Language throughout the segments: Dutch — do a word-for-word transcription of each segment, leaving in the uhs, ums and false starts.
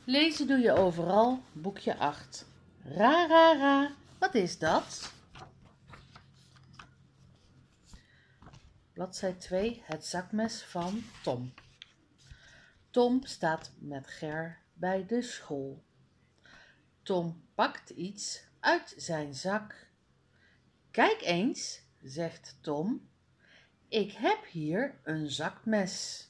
Lezen doe je overal, boekje acht. Ra, ra, ra, wat is dat? Bladzij twee, het zakmes van Tom. Tom staat met Ger bij de school. Tom pakt iets uit zijn zak. Kijk eens, zegt Tom, ik heb hier een zakmes.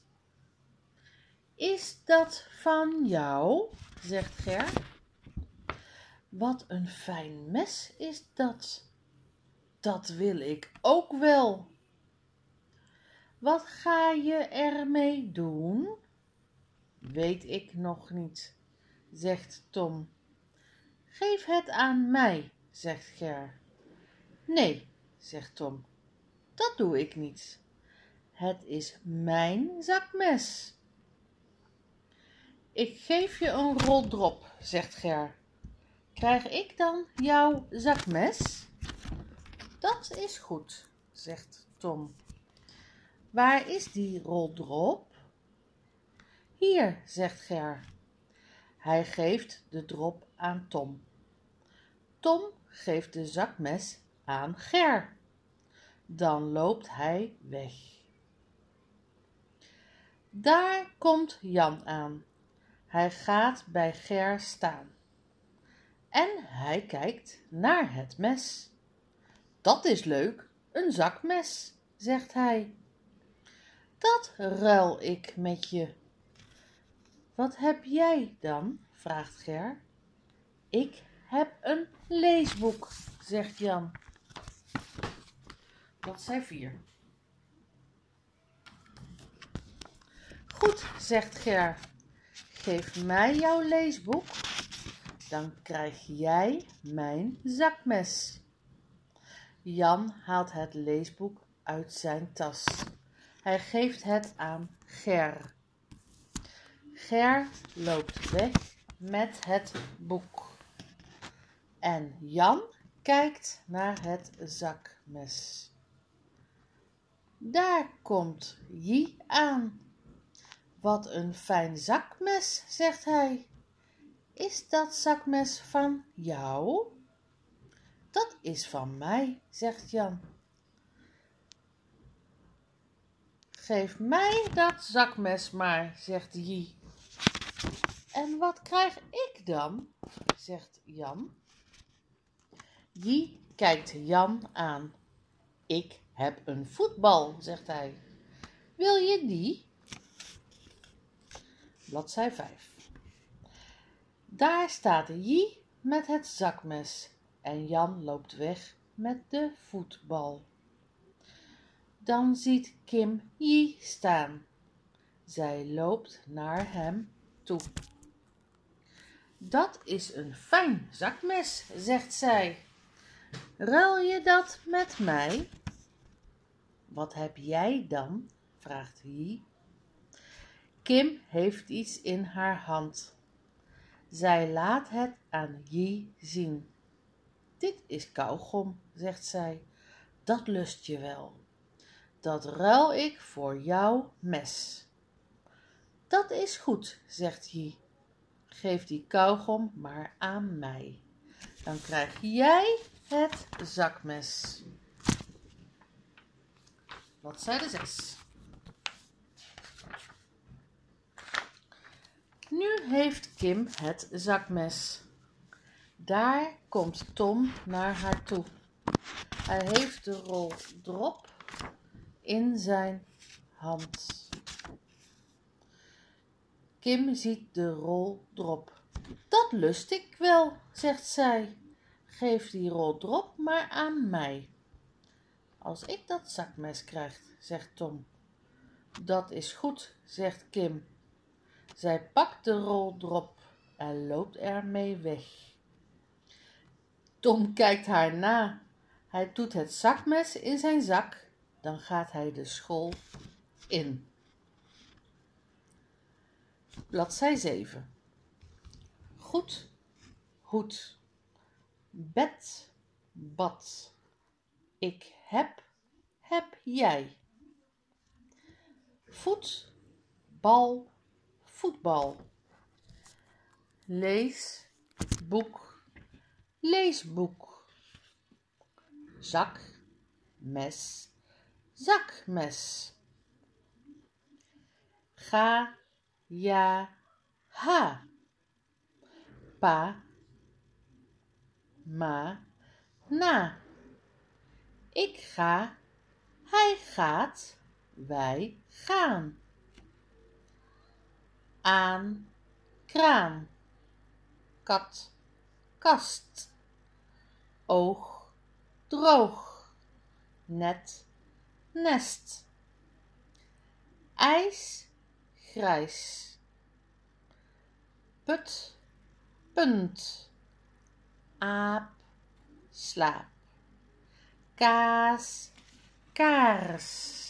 Is dat van jou? Zegt Ger. Wat een fijn mes is dat. Dat wil ik ook wel. Wat ga je ermee doen? Weet ik nog niet, zegt Tom. Geef het aan mij, zegt Ger. Nee, zegt Tom, dat doe ik niet. Het is mijn zakmes. Ik geef je een rol drop, zegt Ger. Krijg ik dan jouw zakmes? Dat is goed, zegt Tom. Waar is die rol drop? Hier, zegt Ger. Hij geeft de drop aan Tom. Tom geeft de zakmes aan Ger. Dan loopt hij weg. Daar komt Jan aan. Hij gaat bij Ger staan. En hij kijkt naar het mes. Dat is leuk, een zakmes, zegt hij. Dat ruil ik met je. Wat heb jij dan? Vraagt Ger. Ik heb een leesboek, zegt Jan. Bladzij vier. Goed, zegt Ger. Geef mij jouw leesboek, dan krijg jij mijn zakmes. Jan haalt het leesboek uit zijn tas. Hij geeft het aan Ger. Ger loopt weg met het boek. En Jan kijkt naar het zakmes. Daar komt Jie aan. Wat een fijn zakmes, zegt hij. Is dat zakmes van jou? Dat is van mij, zegt Jan. Geef mij dat zakmes maar, zegt Jie. En wat krijg ik dan? Zegt Jan. Jie kijkt Jan aan. Ik heb een voetbal, zegt hij. Wil je die? Bladzij vijf. Daar staat Jie met het zakmes en Jan loopt weg met de voetbal. Dan ziet Kim Jie staan. Zij loopt naar hem toe. Dat is een fijn zakmes, zegt zij. Ruil je dat met mij? Wat heb jij dan? Vraagt Jie. Kim heeft iets in haar hand. Zij laat het aan Jie zien. Dit is kauwgom, zegt zij. Dat lust je wel. Dat ruil ik voor jouw mes. Dat is goed, zegt Jie. Geef die kauwgom maar aan mij. Dan krijg jij het zakmes. Bladzijde zes. Nu heeft Kim het zakmes. Daar komt Tom naar haar toe. Hij heeft de rol drop in zijn hand. Kim ziet de rol drop. Dat lust ik wel, zegt zij. Geef die rol drop maar aan mij. Als ik dat zakmes krijg, zegt Tom. Dat is goed, zegt Kim. Zij pakt de rol drop en loopt ermee weg. Tom kijkt haar na. Hij doet het zakmes in zijn zak. Dan gaat hij de school in. Bladzij zeven. Goed, goed. Bed, bad. Ik heb, heb jij. Voet, bal, voetbal. lees, boek, leesboek. Zak, mes, zakmes. Ga, ja, ha. Pa, ma, na. Ik ga, hij gaat, wij gaan. Aan, kraan. Kat, kast. Oog, droog. Net, nest. IJs, grijs. Put, punt. Aap, slaap. Kaas, kaars.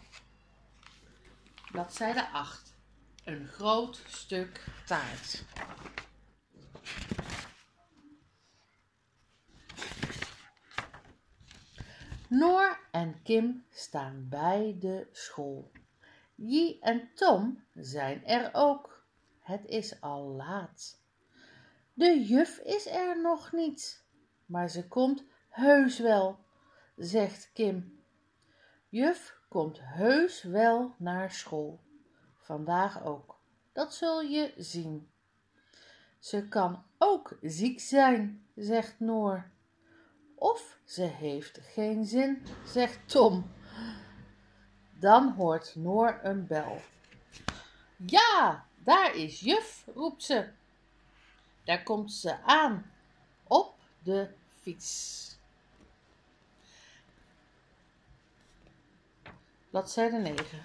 Bladzijde acht. Een groot stuk taart. Noor en Kim staan bij de school. Jie en Tom zijn er ook. Het is al laat. De juf is er nog niet, maar ze komt heus wel, zegt Kim. Juf komt heus wel naar school. Vandaag ook, dat zul je zien. Ze kan ook ziek zijn, zegt Noor. Of ze heeft geen zin, zegt Tom. Dan hoort Noor een bel. Ja, daar is juf, roept ze. Daar komt ze aan, op de fiets. Bladzijde negen.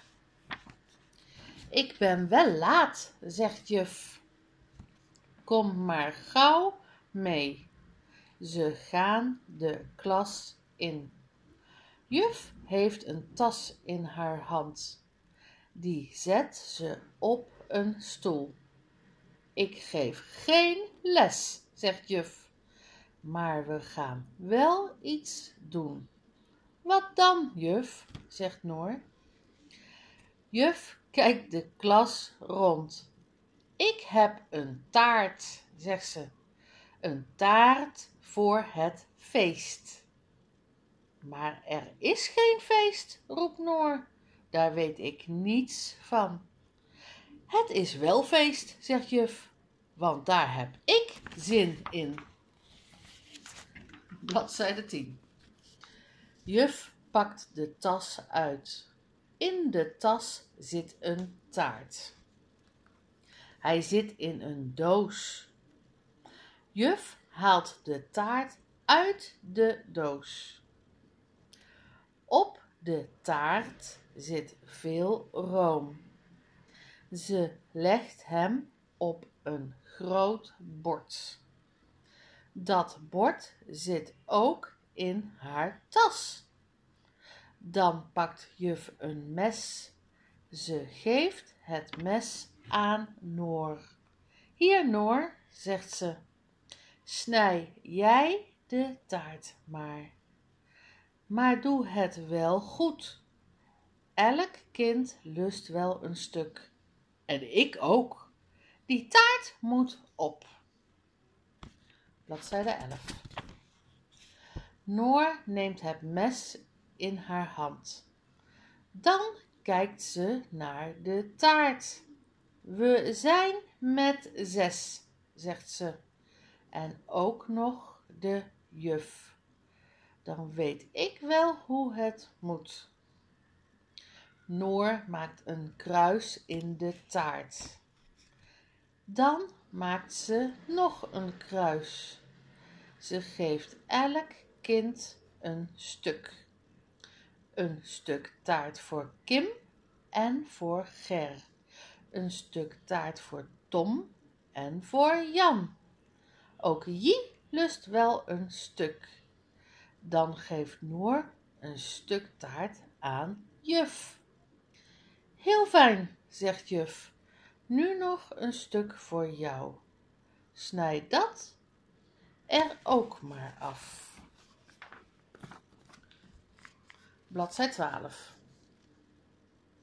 Ik ben wel laat, zegt juf. Kom maar gauw mee. Ze gaan de klas in. Juf heeft een tas in haar hand. Die zet ze op een stoel. Ik geef geen les, zegt juf. Maar we gaan wel iets doen. Wat dan, juf? Zegt Noor. Juf kijkt de klas rond. Ik heb een taart, zegt ze. Een taart voor het feest. Maar er is geen feest, roept Noor. Daar weet ik niets van. Het is wel feest, zegt juf, want daar heb ik zin in. Bladzijde tien. Juf pakt de tas uit. In de tas zit een taart. Hij zit in een doos. Juf haalt de taart uit de doos. Op de taart zit veel room. Ze legt hem op een groot bord. Dat bord zit ook in haar tas. Dan pakt juf een mes. Ze geeft het mes aan Noor. Hier, Noor, zegt ze, snij jij de taart maar. Maar doe het wel goed. Elk kind lust wel een stuk. En ik ook. Die taart moet op. Bladzijde elf. Noor neemt het mes in haar hand. Dan kijkt ze naar de taart. We zijn met zes, zegt ze. En ook nog de juf. Dan weet ik wel hoe het moet. Noor maakt een kruis in de taart. Dan maakt ze nog een kruis. Ze geeft elk kind een stuk. Een stuk taart voor Kim en voor Ger. Een stuk taart voor Tom en voor Jan. Ook Jie lust wel een stuk. Dan geeft Noor een stuk taart aan juf. Heel fijn, zegt juf. Nu nog een stuk voor jou. Snij dat er ook maar af. Bladzijde twaalf.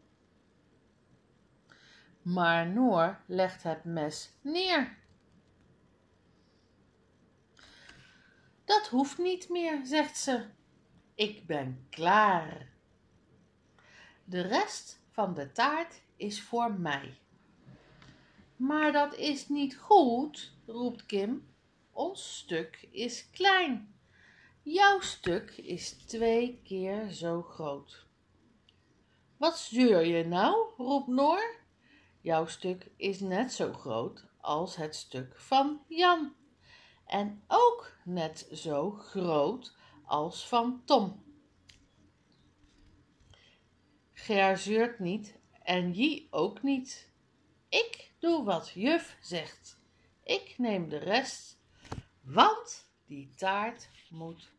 Maar Noor legt het mes neer. Dat hoeft niet meer, zegt ze. Ik ben klaar. De rest van de taart is voor mij. Maar dat is niet goed, roept Kim. Ons stuk is klein. Jouw stuk is twee keer zo groot. Wat zeur je nou, roept Noor. Jouw stuk is net zo groot als het stuk van Jan. En ook net zo groot als van Tom. Ger zeurt niet en Jie ook niet. Ik doe wat juf zegt. Ik neem de rest, want die taart moet